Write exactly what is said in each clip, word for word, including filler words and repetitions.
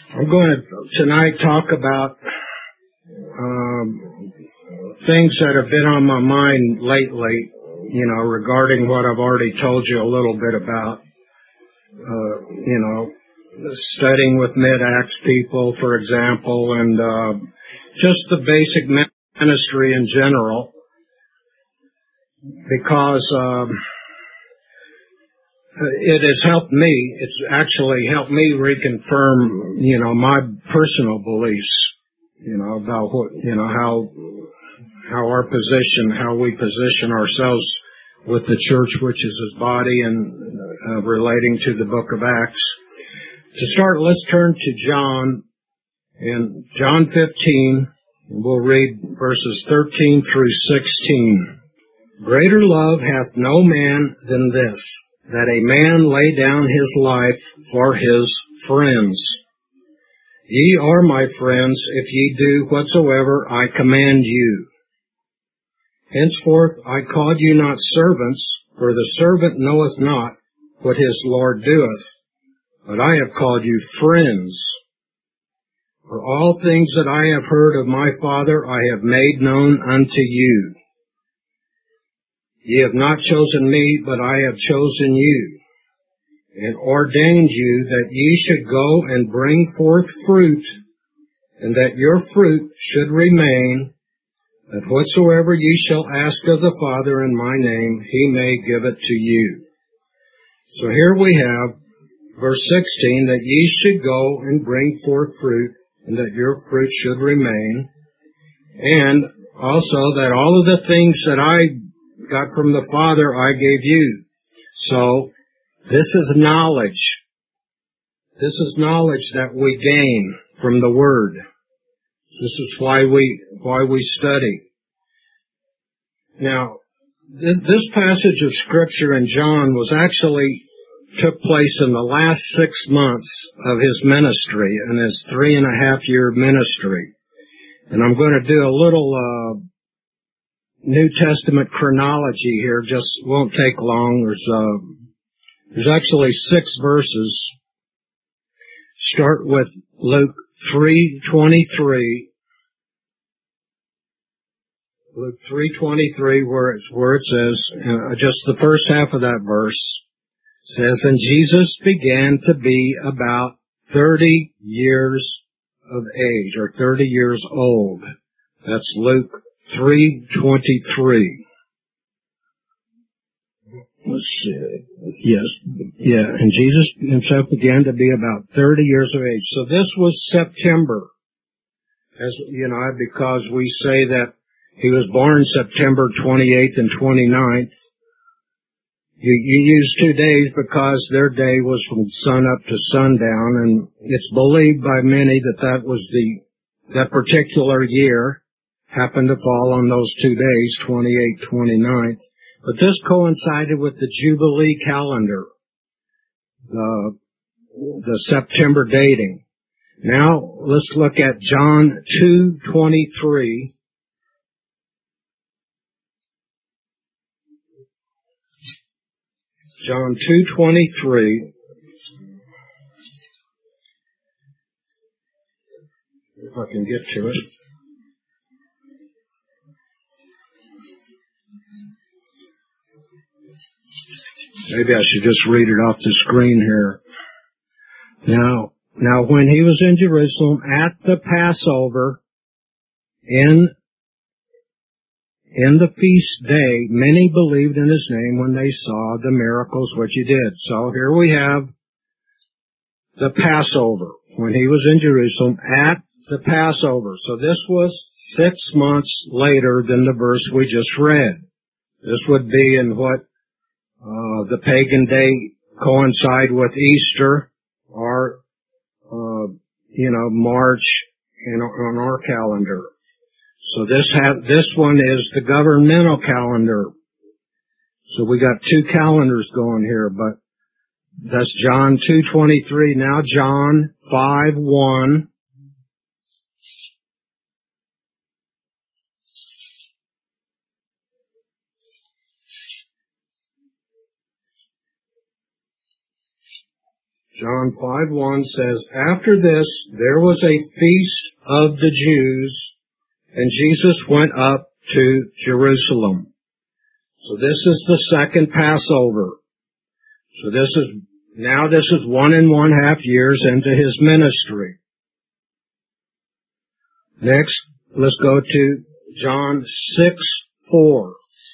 I'm going to tonight talk about um, things that have been on my mind lately, you know, regarding what I've already told you a little bit about, uh, you know, studying with mid-acts people, for example, and uh, just the basic ministry in general, because um, it has helped me. It's actually helped me reconfirm, you know, my personal beliefs, you know, about what, you know, how how our position, how we position ourselves with the church, which is His body, and uh, relating to the book of Acts. To start, let's turn to John, in John fifteen, and we'll read verses thirteen through sixteen. Greater love hath no man than this, that a man lay down his life for his friends. Ye are my friends, if ye do whatsoever I command you. Henceforth I called you not servants, for the servant knoweth not what his Lord doeth, but I have called you friends. For all things that I have heard of my Father I have made known unto you. Ye have not chosen me, but I have chosen you, and ordained you that ye should go and bring forth fruit, and that your fruit should remain, that whatsoever ye shall ask of the Father in my name, He may give it to you. So here we have verse sixteen, that ye should go and bring forth fruit, and that your fruit should remain, and also that all of the things that I got from the Father I gave you. So this is knowledge. This is knowledge that we gain from the Word. This is why we why we study. Now, this, this passage of Scripture in John was actually took place in the last six months of his ministry, in his three and a half year ministry. And I'm going to do a little uh, New Testament chronology here. Just won't take long. There's uh, there's actually six verses. Start with Luke three twenty-three. Luke three twenty-three, where it's where it says, uh, just the first half of that verse says, and Jesus began to be about thirty years of age, or thirty years old. That's Luke three twenty-three. Let's see. Yes, yeah, and Jesus himself began to be about thirty years of age. So this was September, as you know, because we say that he was born September twenty-eighth and twenty-ninth. You, you use two days because their day was from sun up to sundown, and it's believed by many that that was the, that particular year happened to fall on those two days, twenty-eighth, twenty-ninth. But this coincided with the Jubilee calendar, the, the September dating. Now, let's look at John two twenty-three. John two twenty-three. If I can get to it. Maybe I should just read it off the screen here. Now, now when he was in Jerusalem at the Passover, in In the feast day, many believed in his name when they saw the miracles which he did. So here we have the Passover, when he was in Jerusalem at the Passover. So this was six months later than the verse we just read. This would be in what uh, the pagan day coincide with Easter, or, uh, you know, March in, on our calendar. So this have, this one is the governmental calendar. So we got two calendars going here, but that's John two twenty-three. Now John five one. John five one says, "After this, there was a feast of the Jews, and Jesus went up to Jerusalem." So this is the second Passover. So this is, now this is one and one half years into his ministry. Next, let's go to John six four.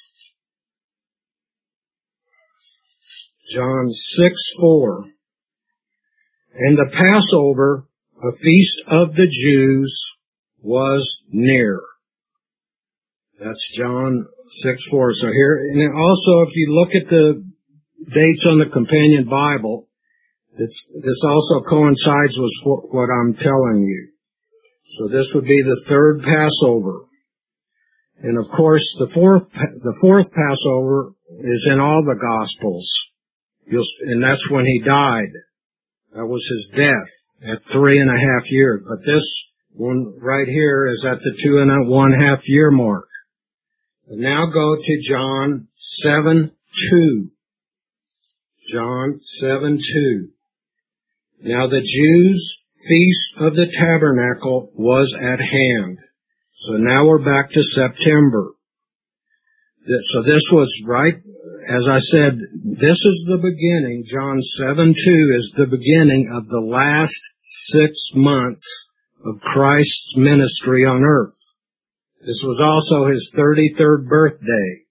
John six four. "And the Passover, a feast of the Jews, was near." That's John six four. So here, and also if you look at the dates on the companion Bible, it's, this also coincides with what I'm telling you. So this would be the third Passover. And of course, the fourth, the fourth Passover is in all the Gospels. You'll, and that's when he died. That was his death at three and a half years. But this one right here is at the two and a one half year mark. And now go to John seven two. John seven two. "Now the Jews' feast of the tabernacle was at hand." So now we're back to September. So this was right, as I said, this is the beginning. John seven two is the beginning of the last six months of Christ's ministry on earth. This was also his thirty-third birthday.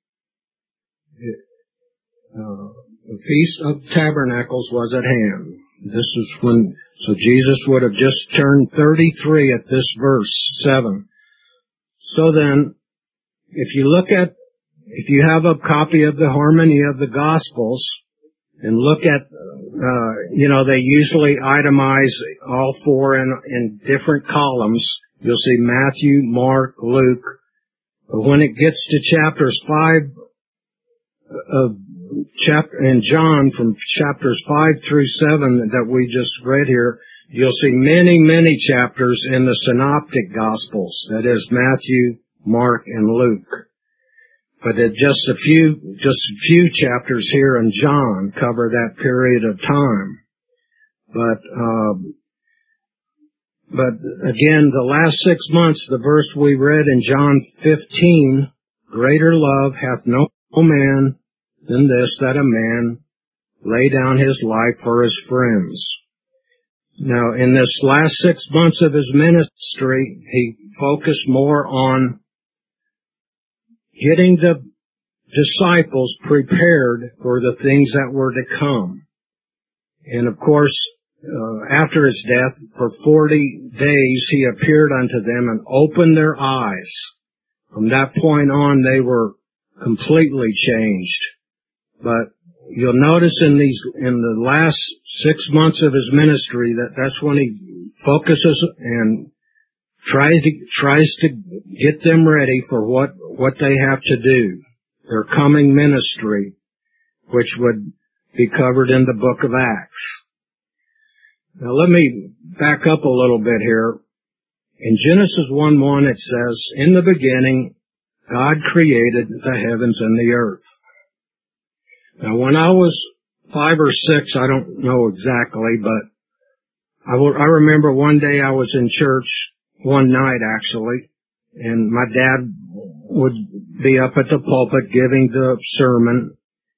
Uh, the Feast of Tabernacles was at hand. This is when, so Jesus would have just turned thirty-three at this verse seven. So then, if you look at, if you have a copy of the Harmony of the Gospels, and look at, uh, you know, they usually itemize all four in, in different columns. You'll see Matthew, Mark, Luke. But when it gets to chapters five of chapter, and John, from chapters five through seven that we just read here, you'll see many, many chapters in the Synoptic Gospels. That is Matthew, Mark, and Luke. But it just a few, just a few chapters here in John cover that period of time. But, um, but again, the last six months, the verse we read in John fifteen, "Greater love hath no man than this, that a man lay down his life for his friends." Now, in this last six months of his ministry, he focused more on getting the disciples prepared for the things that were to come. And of course, uh, after his death, for forty days, he appeared unto them and opened their eyes. From that point on, they were completely changed. But you'll notice in these, in the last six months of his ministry, that that's when he focuses and tries to, tries to get them ready for what, what they have to do. Their coming ministry, which would be covered in the book of Acts. Now let me back up a little bit here. In Genesis one one it says, "In the beginning, God created the heavens and the earth." Now when I was five or six, I don't know exactly, but I, will, I remember one day I was in church, one night actually, and my dad would be up at the pulpit giving the sermon,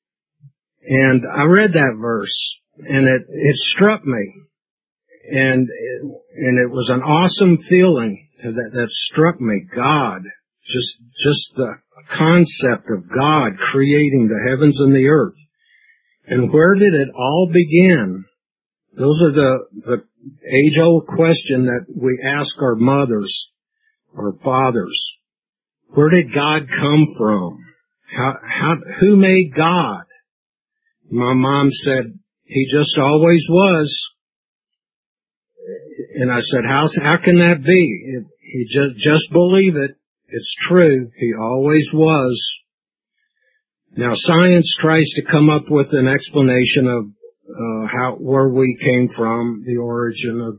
and I read that verse, and it, it struck me. And it, and it was an awesome feeling that, that struck me. God, just, just the concept of God creating the heavens and the earth. And where did it all begin? Those are the, the age-old question that we ask our mothers or fathers. Where did God come from? How, how, who made God? My mom said, He just always was. And I said, how, how can that be? It, he just, just believe it. It's true. He always was. Now, science tries to come up with an explanation of uh, how, where we came from, the origin of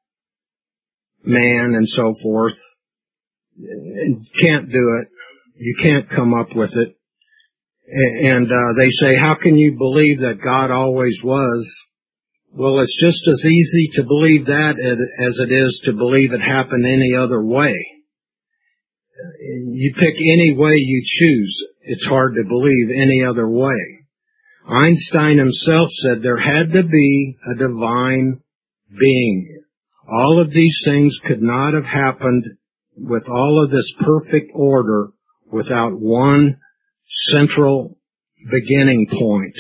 man and so forth. And can't do it. You can't come up with it. And uh, they say, how can you believe that God always was? Well, it's just as easy to believe that as it is to believe it happened any other way. You pick any way you choose, it's hard to believe any other way. Einstein himself said there had to be a divine being. All of these things could not have happened with all of this perfect order without one central beginning point.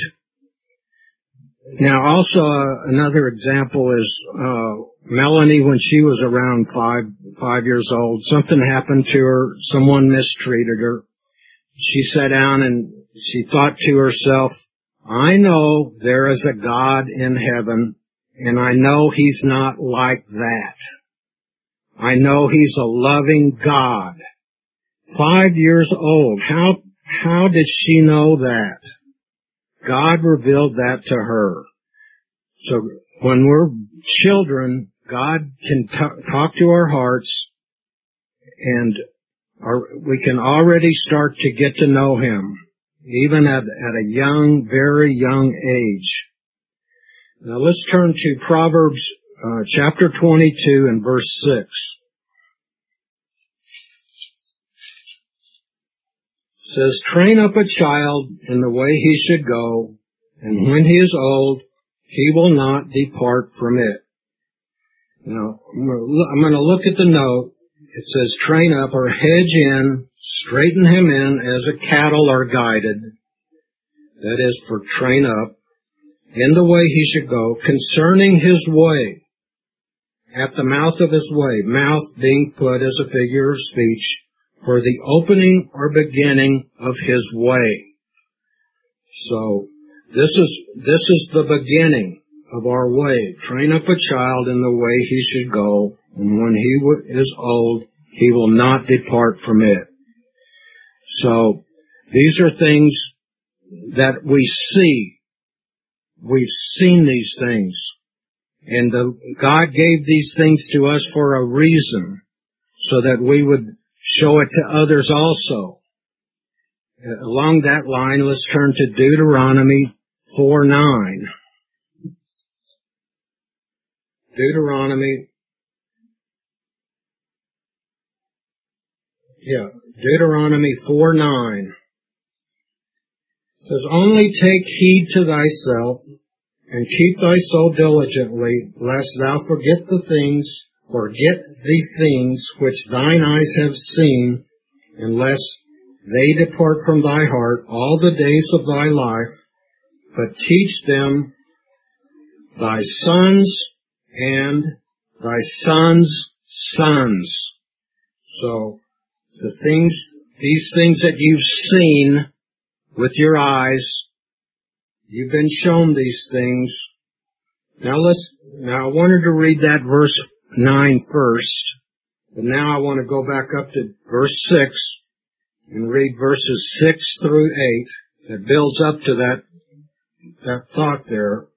Now, also, uh, another example is uh Melanie, when she was around five five years old, something happened to her. Someone mistreated her. She sat down and she thought to herself, I know there is a God in heaven, and I know He's not like that. I know He's a loving God. Five years old. How, how did she know that? God revealed that to her. So when we're children, God can t- talk to our hearts, and our, we can already start to get to know Him, even at, at a young, very young age. Now let's turn to Proverbs uh, chapter twenty-two and verse six. It says, train up a child in the way he should go, and when he is old, he will not depart from it. Now, I'm going to look at the note. It says, train up, or hedge in, straighten him in as a cattle are guided. That is for train up, in the way he should go, concerning his way, at the mouth of his way, mouth being put as a figure of speech, for the opening or beginning of his way. So, this is, this is the beginning of our way. Train up a child in the way he should go, and when he w- is old, he will not depart from it. So, these are things that we see. We've seen these things. And the, God gave these things to us for a reason, so that we would show it to others also. Uh, along that line, let's turn to Deuteronomy four nine. Deuteronomy, yeah, Deuteronomy four nine. It says, only take heed to thyself, and keep thy soul diligently, lest thou forget the things, forget the things which thine eyes have seen, unless they depart from thy heart all the days of thy life, but teach them thy sons and thy sons' sons. So, the things, these things that you've seen with your eyes, you've been shown these things. Now let's, now I wanted to read that verse nine first, but now I want to go back up to verse six and read verses six through eight that builds up to that, that thought there.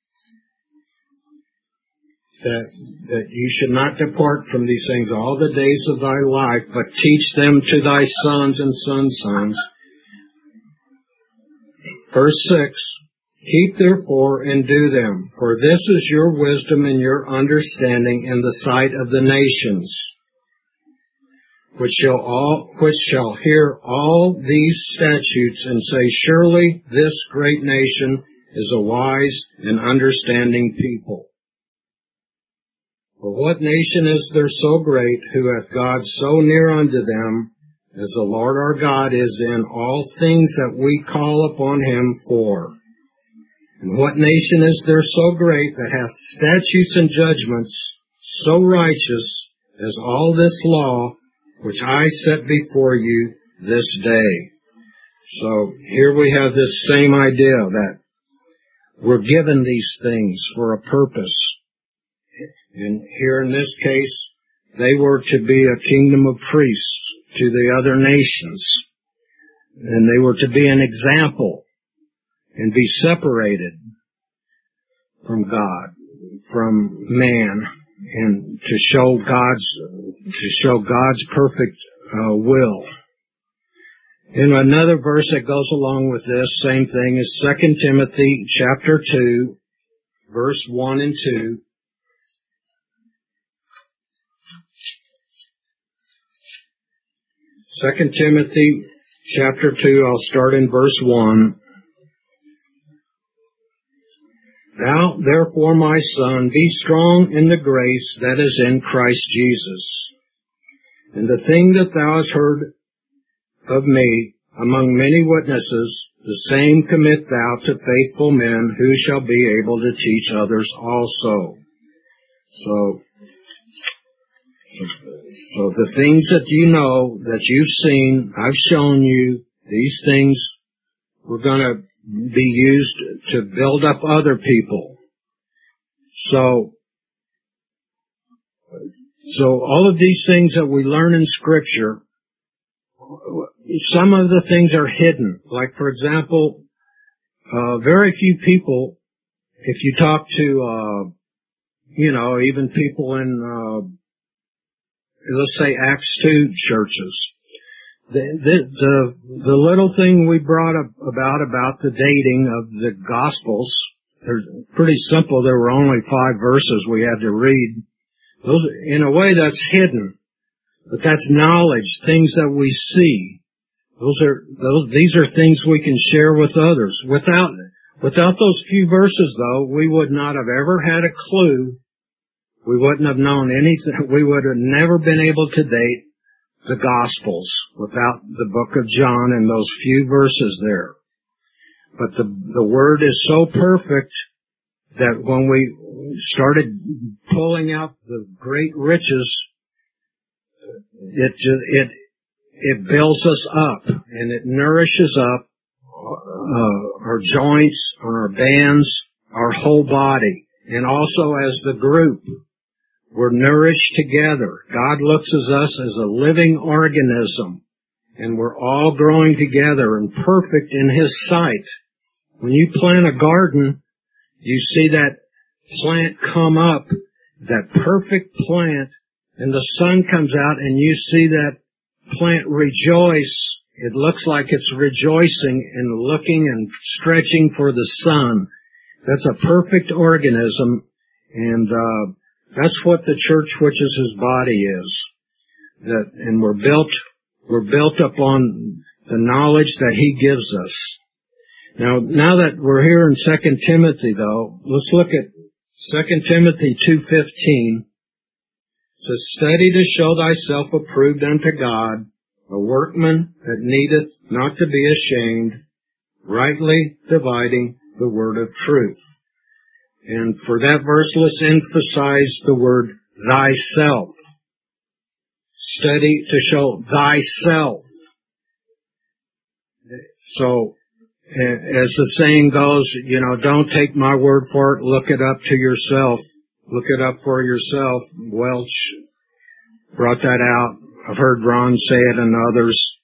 That, that you should not depart from these things all the days of thy life, but teach them to thy sons and sons' sons. Verse six, keep therefore and do them, for this is your wisdom and your understanding in the sight of the nations, which shall all, which shall hear all these statutes and say, surely this great nation is a wise and understanding people. For what nation is there so great, who hath God so near unto them, as the Lord our God is in all things that we call upon him for? And what nation is there so great, that hath statutes and judgments so righteous as all this law, which I set before you this day? So here we have this same idea that we're given these things for a purpose. And here in this case, they were to be a kingdom of priests to the other nations. And they were to be an example and be separated from God, from man, and to show God's, to show God's perfect uh, will. In another verse that goes along with this, same thing, is Second Timothy chapter two verse one and two. Second Timothy chapter two, I'll start in verse one. Thou, therefore, my son, be strong in the grace that is in Christ Jesus. And the thing that thou hast heard of me among many witnesses, the same commit thou to faithful men who shall be able to teach others also. So, so, so the things that you know, that you've seen, I've shown you, these things we're going to be used to build up other people. So, so all of these things that we learn in Scripture, some of the things are hidden. Like, for example, uh, very few people, if you talk to, uh, you know, even people in, uh, let's say Acts two churches, The, the, the, the little thing we brought up about, about the dating of the Gospels, they're pretty simple. There were only five verses we had to read. Those, in a way, that's hidden. But that's knowledge, things that we see. Those are, those, these are things we can share with others. Without, without those few verses though, we would not have ever had a clue. We wouldn't have known anything. We would have never been able to date the Gospels without the book of John and those few verses there. But the, the Word is so perfect that when we started pulling out the great riches, it, it, it builds us up and it nourishes up uh, our joints, our bands, our whole body, and also as the group. We're nourished together. God looks at us as a living organism, and we're all growing together and perfect in His sight. When you plant a garden, you see that plant come up, that perfect plant, and the sun comes out and you see that plant rejoice. It looks like it's rejoicing and looking and stretching for the sun. That's a perfect organism, and uh that's what the church, which is His body, is. That, and we're built, we're built upon the knowledge that He gives us. Now, now that we're here in Second Timothy, though, let's look at Second Timothy two fifteen. It says, "Study to show thyself approved unto God, a workman that needeth not to be ashamed, rightly dividing the word of truth." And for that verse, let's emphasize the word thyself. Study to show thyself. So, as the saying goes, you know, don't take my word for it, look it up to yourself. Look it up for yourself. Welch brought that out. I've heard Ron say it and others.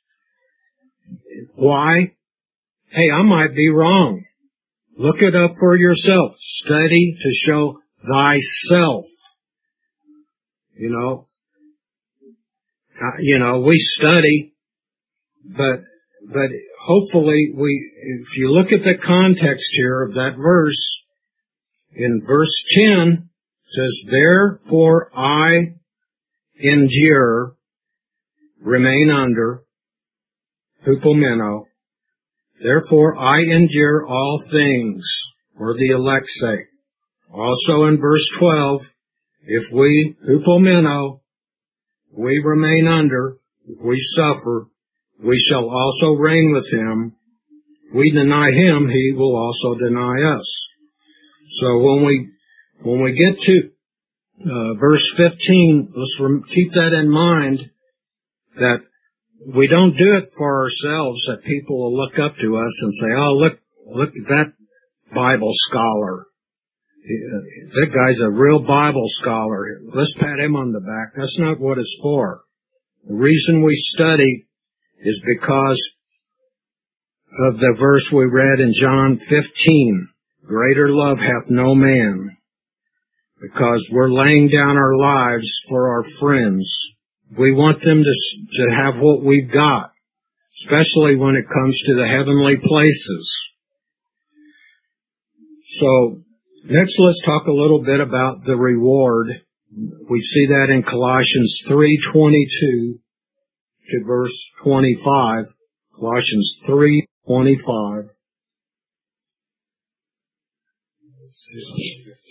Why? Hey, I might be wrong. Look it up for yourself. Study to show thyself. You know, uh, you know, we study, but, but hopefully we, if you look at the context here of that verse, in verse ten, it says, "Therefore I endure, remain under, hupomeno, therefore I endure all things for the elect's sake." Also in verse twelve, if we, hupomeno, we remain under, if we suffer, we shall also reign with Him. If we deny Him, He will also deny us. So when we, when we get to uh, verse fifteen, let's rem- keep that in mind, that we don't do it for ourselves, that people will look up to us and say, "Oh, look, look at that Bible scholar. That guy's a real Bible scholar. Let's pat him on the back." That's not what it's for. The reason we study is because of the verse we read in John fifteen. "Greater love hath no man," because we're laying down our lives for our friends. We want them to, to have what we've got, especially when it comes to the heavenly places. So, Next, let's talk a little bit about the reward. We see that in Colossians three twenty-two to verse twenty-five. Colossians three twenty-five. Let's see if I can get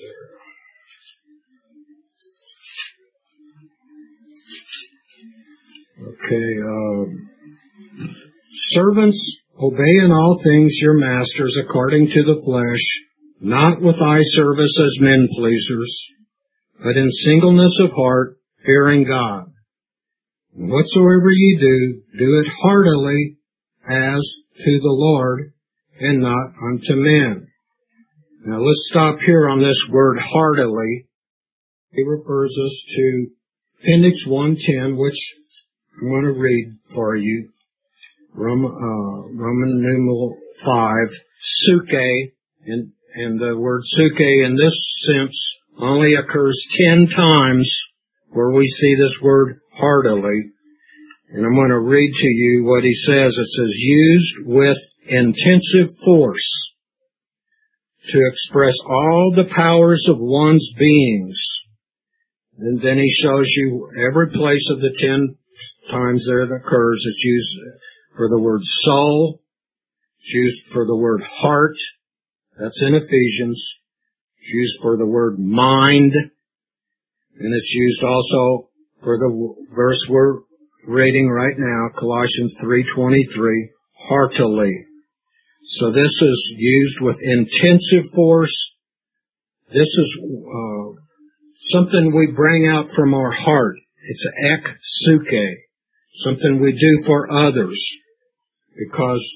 there. Okay, um, servants, obey in all things your masters according to the flesh, not with eye service as men pleasers, but in singleness of heart, fearing God. And whatsoever ye do, do it heartily as to the Lord, and not unto men. Now let's stop here on this word heartily. It refers us to Appendix one ten, which I'm going to read for you. Roman, uh, Roman numeral five, suke, and, and the word suke in this sense only occurs ten times where we see this word heartily. And I'm going to read to you what he says. It says, used with intensive force to express all the powers of one's beings. And then he shows you every place of the ten times there it occurs. It's used for the word soul. It's used for the word heart. That's in Ephesians. It's used for the word mind. And it's used also for the verse we're reading right now, Colossians three twenty-three, heartily. So this is used with intensive force. This is uh, something we bring out from our heart. It's ek suke, something we do for others, because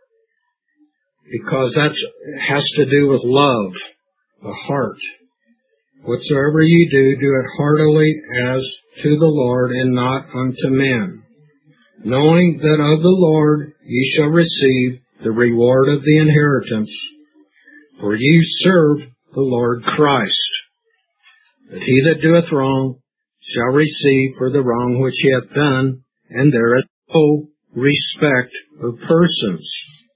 because that has to do with love, the heart. Whatsoever ye do, do it heartily as to the Lord and not unto men, knowing that of the Lord ye shall receive the reward of the inheritance, for ye serve the Lord Christ. But he that doeth wrong shall receive for the wrong which he hath done, and there is no respect of persons.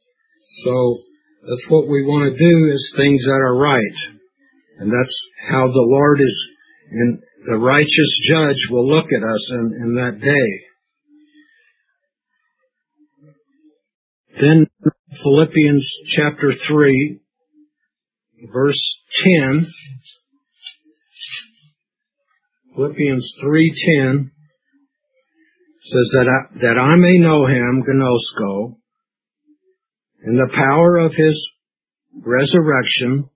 So that's what we want to do, is things that are right. And that's how the Lord is, and the righteous judge will look at us in, in that day. Then Philippians chapter three, verse ten. Philippians three ten says that I, that I may know him, gnosko, and the power of his resurrection,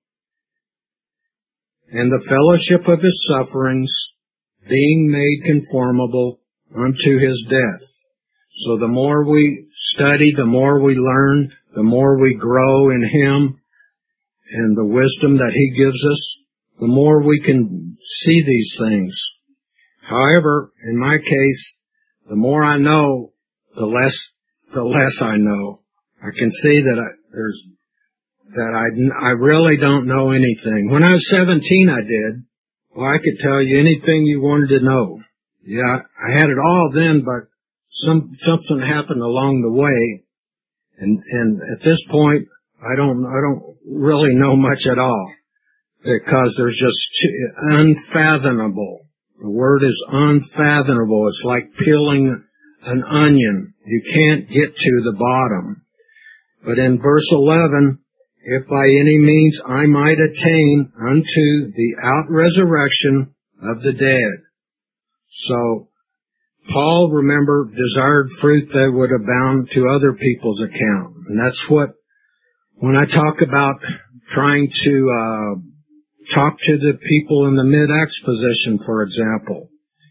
and the fellowship of his sufferings, being made conformable unto his death. So the more we study, the more we learn, the more we grow in him and the wisdom that he gives us, the more we can see these things. However, in my case, the more I know, the less, the less I know. I can see that I, there's that I, I really don't know anything. When I was seventeen, I did. Well, I could tell you anything you wanted to know. Yeah, I had it all then, but some, something happened along the way. And, and at this point, I don't, I don't really know much at all, because there's just too, unfathomable. The word is unfathomable. It's like peeling an onion. You can't get to the bottom. But in verse eleven, if by any means I might attain unto the out-resurrection of the dead. So, Paul, remember, desired fruit that would abound to other people's account. And that's what, when I talk about trying to uh talk to the people in the mid-acts position, for example,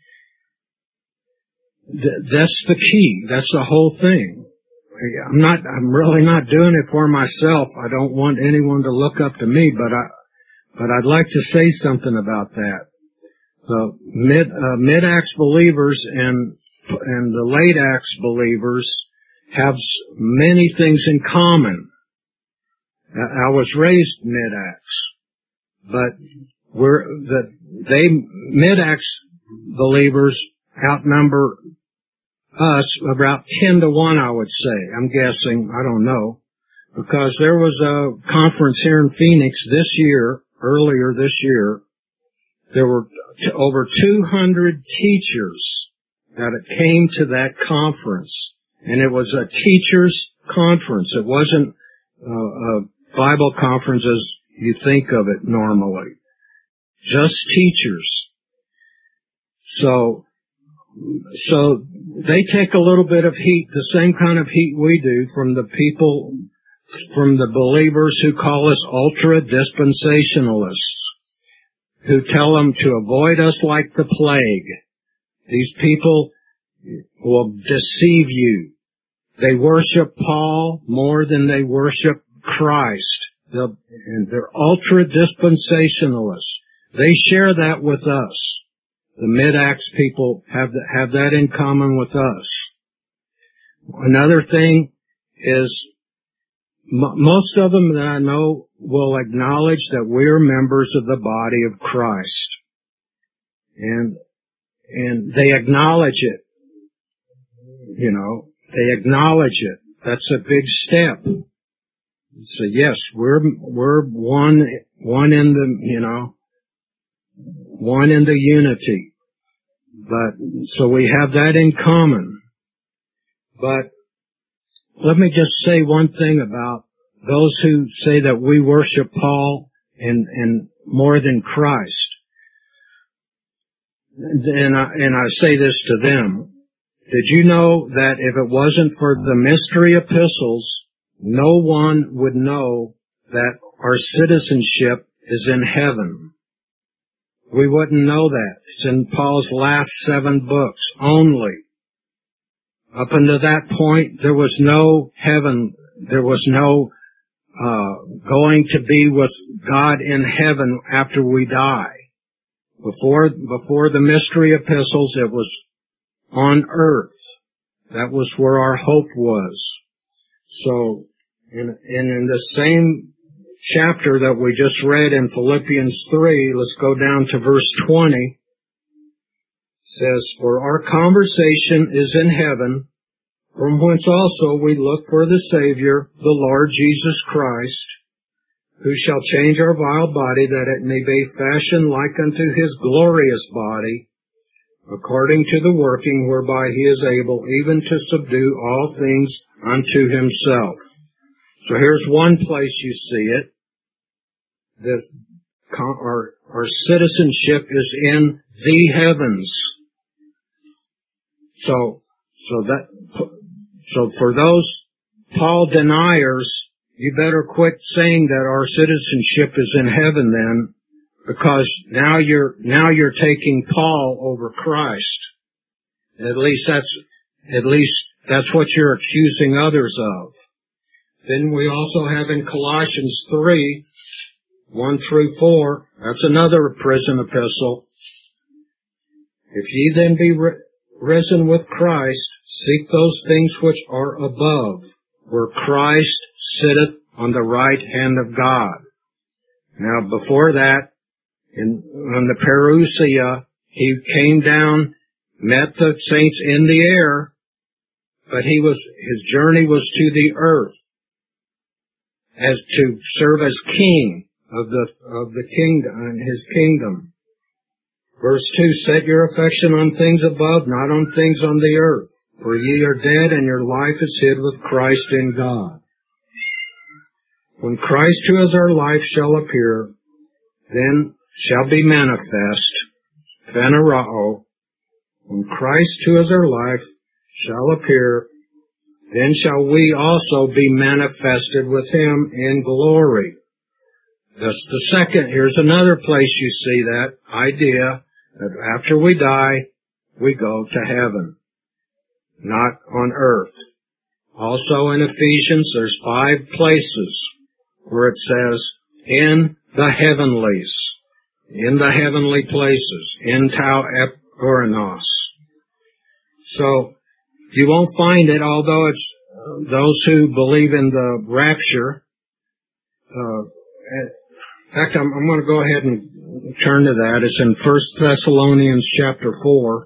th- that's the key. That's the whole thing. I'm not, I'm really not doing it for myself. I don't want anyone to look up to me, but I, but I'd like to say something about that. The mid, uh, mid-acts believers and, and the late-acts believers have many things in common. I was raised mid-acts, but we're, the, they, mid-acts believers outnumber us about ten to one, I would say. I'm guessing. I don't know. Because there was a conference here in Phoenix this year, earlier this year, there were t- over two hundred teachers that came to that conference. And it was a teachers' conference. It wasn't uh, a Bible conference as you think of it normally. Just teachers. So, so they take a little bit of heat, the same kind of heat we do from the people, from the believers who call us ultra-dispensationalists, who tell them to avoid us like the plague. These people will deceive you. They worship Paul more than they worship Christ. They'll, and they're ultra-dispensationalists. They share that with us. The Mid-Acts people have, the, have that in common with us. Another thing is, m- most of them that I know will acknowledge that we're members of the body of Christ. And, and they acknowledge it. You know, they acknowledge it. That's a big step. So yes, we're, we're one, one in the, you know, one in the unity. But, so we have that in common. But, let me just say one thing about those who say that we worship Paul and, and more than Christ. And I, and I say this to them. Did you know that if it wasn't for the mystery epistles, no one would know that our citizenship is in heaven? We wouldn't know that. It's in Paul's last seven books only. Up until that point, there was no heaven. There was no uh going to be with God in heaven after we die. Before, before the mystery epistles, it was on earth. That was where our hope was. So, and, and in the same chapter that we just read in Philippians three, let's go down to verse twenty. It says, for our conversation is in heaven, from whence also we look for the Savior, the Lord Jesus Christ, who shall change our vile body, that it may be fashioned like unto his glorious body, according to the working whereby he is able even to subdue all things unto himself. So here's one place you see it. This, our, our citizenship is in the heavens. So, so that, so for those Paul deniers, you better quit saying that our citizenship is in heaven then, because now you're, now you're taking Paul over Christ. At least that's, at least that's what you're accusing others of. Then we also have in Colossians three, one through four, that's another prison epistle. If ye then be ri- risen with Christ, seek those things which are above, where Christ sitteth on the right hand of God. Now before that, in, on the Parousia, he came down, met the saints in the air, but he was, his journey was to the earth, as to serve as king of the, of the kingdom, and his kingdom. Verse two, set your affection on things above, not on things on the earth. For ye are dead, and your life is hid with Christ in God. When Christ, who is our life, shall appear, then shall be manifest, phanerao. When Christ, who is our life, shall appear, then shall we also be manifested with him in glory. That's the second. Here's another place you see that idea that after we die, we go to heaven, not on earth. Also in Ephesians, there's five places where it says, in the heavenlies, in the heavenly places, in tau eporonos. So, you won't find it, although it's uh, those who believe in the rapture. Uh, in fact, I'm, I'm going to go ahead and turn to that. It's in First Thessalonians chapter four.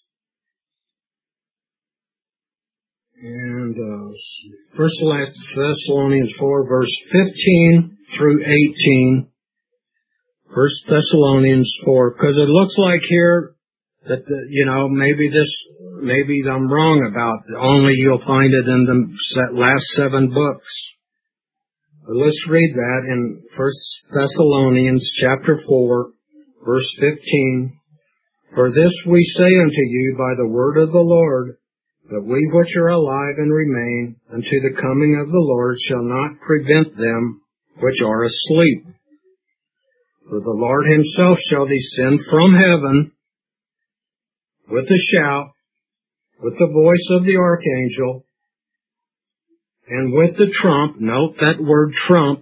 And uh, First Thessalonians four, verse fifteen through eighteen. First Thessalonians four, because it looks like here that, the, you know, maybe this, maybe I'm wrong about, only you'll find it in the last seven books. But let's read that in First Thessalonians chapter four, verse fifteen. For this we say unto you by the word of the Lord, that we which are alive and remain unto the coming of the Lord shall not prevent them which are asleep. For the Lord himself shall descend from heaven with a shout, with the voice of the archangel, and with the trump, note that word trump,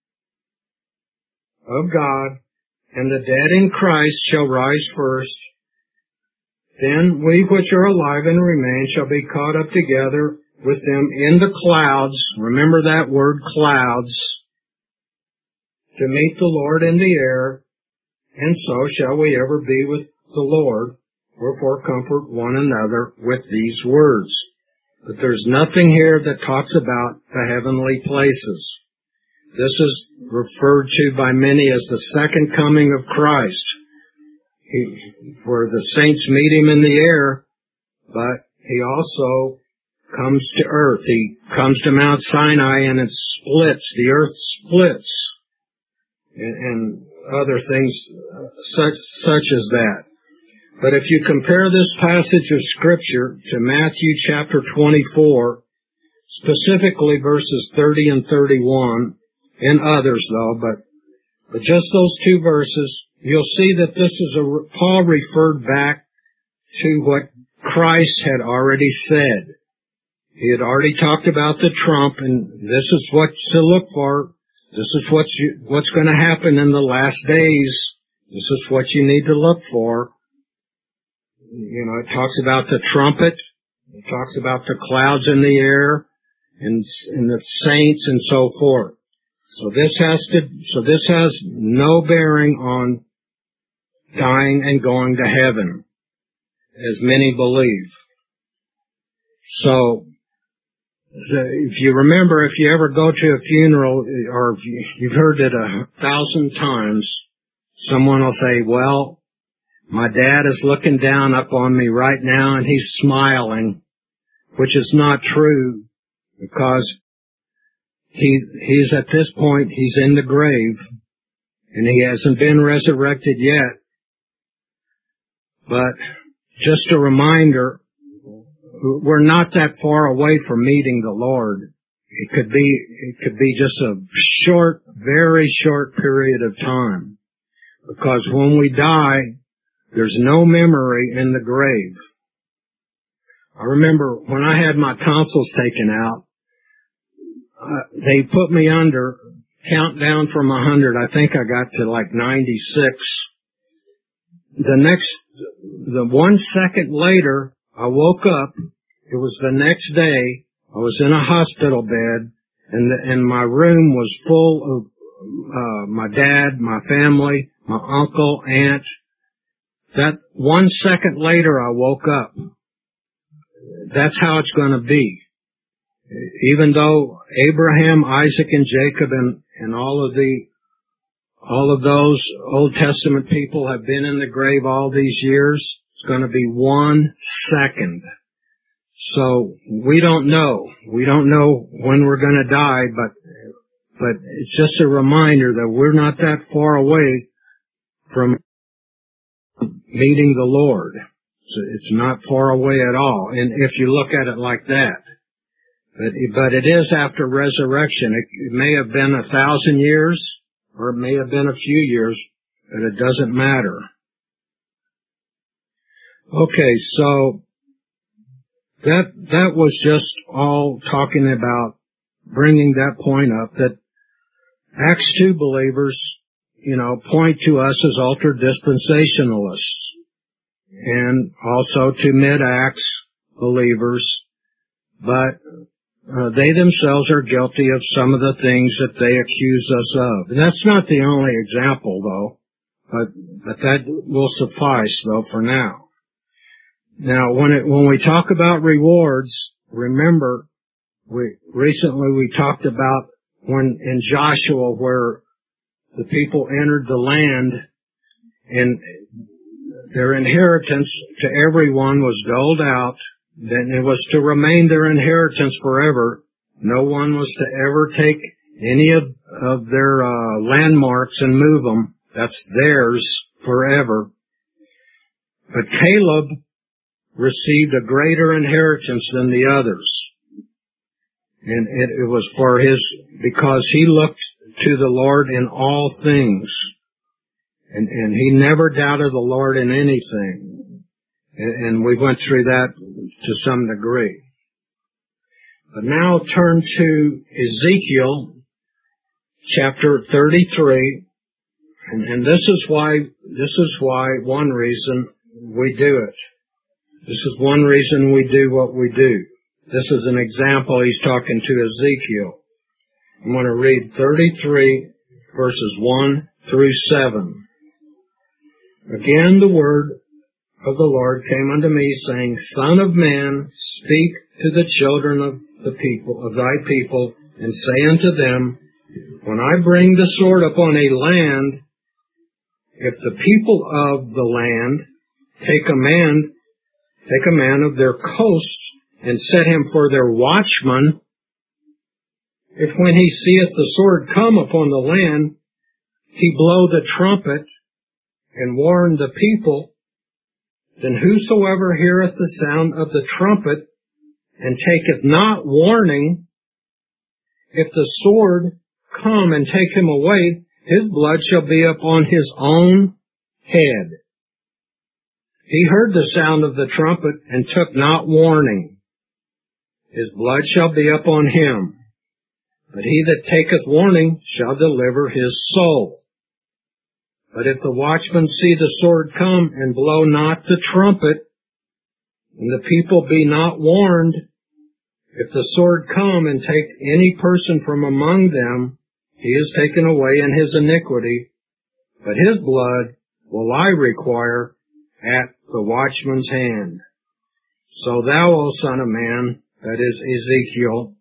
of God, and the dead in Christ shall rise first. Then we which are alive and remain shall be caught up together with them in the clouds, remember that word clouds, to meet the Lord in the air, and so shall we ever be with the Lord. Wherefore comfort one another with these words. But there's nothing here that talks about the heavenly places. This is referred to by many as the second coming of Christ, he, where the saints meet him in the air, but he also comes to earth. He comes to Mount Sinai and it splits, the earth splits, and, and other things such, such as that. But if you compare this passage of Scripture to Matthew chapter twenty-four, specifically verses thirty and thirty-one, and others though, but, but just those two verses, you'll see that this is a, Paul referred back to what Christ had already said. He had already talked about the trump, and this is what to look for. This is what you, what's going to happen in the last days. This is what you need to look for. You know, it talks about the trumpet. It talks about the clouds in the air and, and the saints and so forth. So this has to, so this has no bearing on dying and going to heaven, as many believe. So, if you remember, if you ever go to a funeral, or if you, you've heard it a thousand times, someone will say, well, my dad is looking down up on me right now and he's smiling, which is not true, because he, he's at this point, he's in the grave, and he hasn't been resurrected yet. But just a reminder, we're not that far away from meeting the Lord. It could be, it could be just a short, very short period of time. Because when we die, there's no memory in the grave. I remember when I had my tonsils taken out, uh, they put me under, count down from a hundred, I think I got to like ninety-six. The next, the one second later, I woke up. It was the next day. I was in a hospital bed, and the, and my room was full of uh, my dad, my family, my uncle, aunt. That one second later, I woke up. That's how it's going to be. Even though Abraham, Isaac, and Jacob, and, and all of the all of those Old Testament people have been in the grave all these years, it's going to be one second. So we don't know. We don't know when we're going to die, but but it's just a reminder that we're not that far away from meeting the Lord. So it's not far away at all. And if you look at it like that, but, but it is after resurrection. It, it may have been a thousand years, or it may have been a few years, but it doesn't matter. Okay, so that that was just all talking about bringing that point up, that Acts two believers, you know, point to us as ultra-dispensationalists, and also to mid-Acts believers, but uh, they themselves are guilty of some of the things that they accuse us of. And that's not the only example, though, but, but that will suffice, though, for now. Now, when it, when we talk about rewards, remember, we, recently we talked about when in Joshua where the people entered the land, and their inheritance to everyone was doled out. Then it was to remain their inheritance forever. No one was to ever take any of, of their uh, landmarks and move them. That's theirs forever. But Caleb received a greater inheritance than the others. And it, it was for his, because he looked to the Lord in all things. And, and he never doubted the Lord in anything. And, and we went through that to some degree. But now turn to Ezekiel chapter thirty-three. And, and this is why, this is why one reason we do it. This is one reason we do what we do. This is an example. He's talking to Ezekiel. I'm going to read thirty-three verses one through seven. Again the word of the Lord came unto me, saying, Son of man, speak to the children of the people, of thy people, and say unto them, when I bring the sword upon a land, if the people of the land take a man, take a man of their coasts, and set him for their watchman, if when he seeth the sword come upon the land, he blow the trumpet, and warn the people, then whosoever heareth the sound of the trumpet, and taketh not warning, if the sword come and take him away, his blood shall be upon his own head. He heard the sound of the trumpet, and took not warning. His blood shall be upon him. But he that taketh warning shall deliver his soul. But if the watchman see the sword come, and blow not the trumpet, and the people be not warned, if the sword come and take any person from among them, he is taken away in his iniquity, but his blood will I require at the watchman's hand. So thou, O son of man, that is Ezekiel,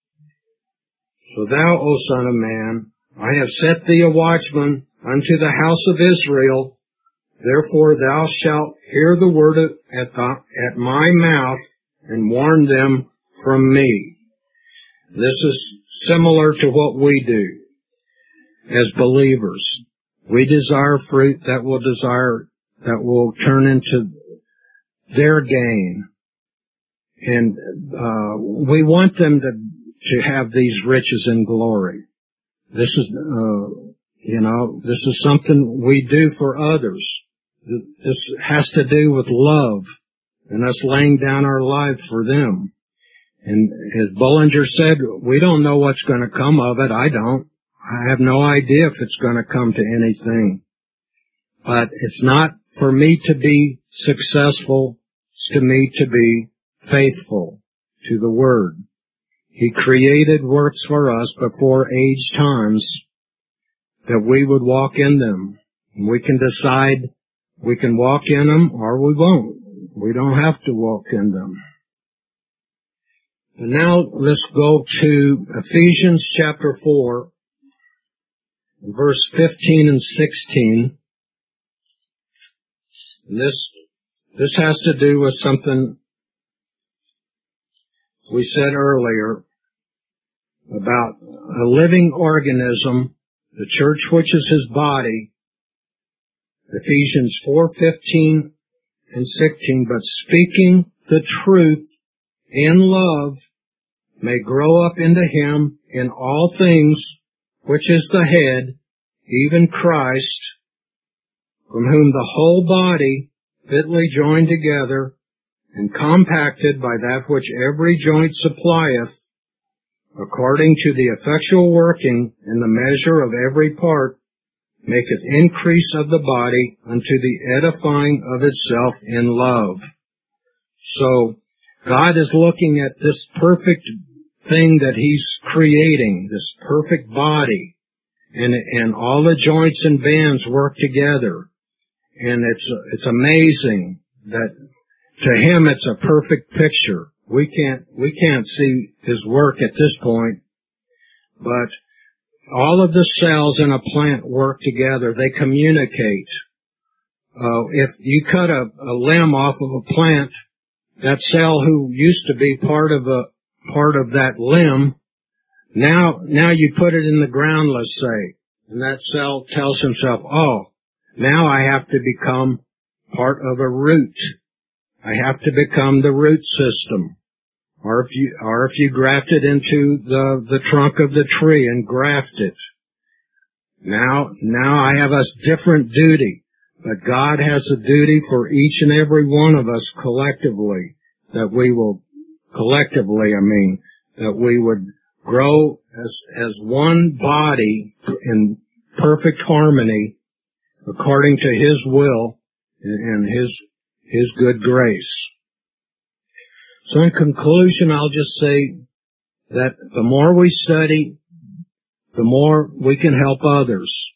so thou, O son of man, I have set thee a watchman unto the house of Israel. Therefore thou shalt hear the word at, the, at my mouth, and warn them from me. This is similar to what we do as believers. We desire fruit that will desire, that will turn into their gain. And uh, we want them to, to have these riches and glory. This is, uh, you know, this is something we do for others. This has to do with love and us laying down our life for them. And as Bullinger said, we don't know what's going to come of it. I don't. I have no idea if it's going to come to anything. But it's not for me to be successful. It's to me to be faithful to the Word. He created works for us before age times that we would walk in them. And we can decide we can walk in them or we won't. We don't have to walk in them. And now let's go to Ephesians chapter four, verse fifteen and sixteen. And this, this has to do with something we said earlier about a living organism, the church which is his body. Ephesians four fifteen and sixteen, but speaking the truth in love may grow up into him in all things, which is the head, even Christ, from whom the whole body, fitly joined together and compacted by that which every joint supplieth, according to the effectual working in the measure of every part, maketh increase of the body unto the edifying of itself in love. So, God is looking at this perfect thing that He's creating, this perfect body, and, and all the joints and bands work together. And it's, it's amazing that to Him it's a perfect picture. We can't, we can't see His work at this point, but all of the cells in a plant work together. They communicate. Uh, if you cut a, a limb off of a plant, that cell who used to be part of a part of that limb, now now you put it in the ground, let's say, and that cell tells himself, oh, now I have to become part of a root. I have to become the root system. Or if you, or if you graft it into the, the trunk of the tree and graft it. Now, now I have a different duty. But God has a duty for each and every one of us collectively, that we will, collectively, I mean, that we would grow as, as one body in perfect harmony according to His will and His, His good grace. So in conclusion, I'll just say that the more we study, the more we can help others.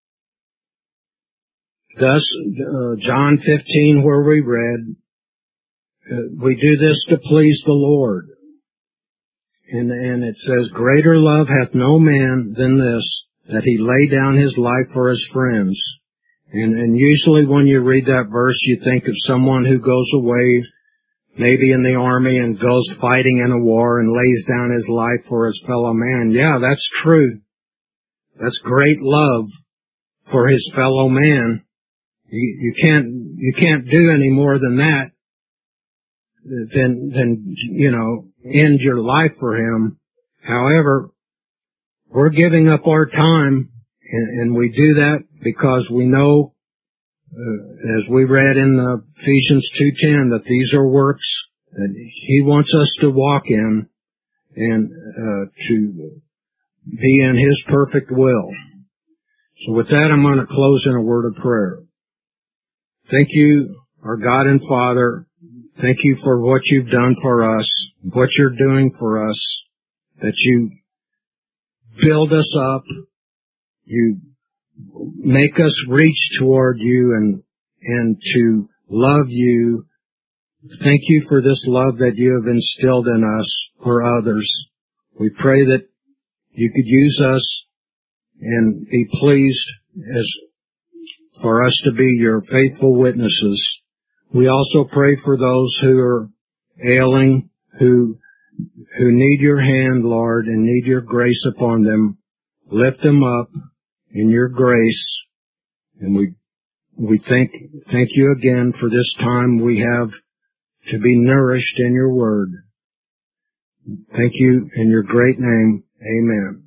Thus, uh, John fifteen, where we read, uh, we do this to please the Lord. And, and it says, greater love hath no man than this, that he lay down his life for his friends. And, and usually when you read that verse, you think of someone who goes away, maybe in the army, and goes fighting in a war and lays down his life for his fellow man. Yeah, that's true. That's great love for his fellow man. You, you can't, you can't do any more than that, than, than, you know, end your life for him. However, we're giving up our time, and, and we do that because we know, uh, as we read in the Ephesians two ten, that these are works that He wants us to walk in and, uh, to be in His perfect will. So with that, I'm going to close in a word of prayer. Thank you, our God and Father. Thank you for what you've done for us, what you're doing for us, that you build us up, you make us reach toward you and, and to love you. Thank you for this love that you have instilled in us for others. We pray that you could use us and be pleased as for us to be your faithful witnesses. We also pray for those who are ailing, who who need your hand, Lord, and need your grace upon them. Lift them up in your grace. And we we thank thank you again for this time we have to be nourished in your word. Thank you in your great name. Amen.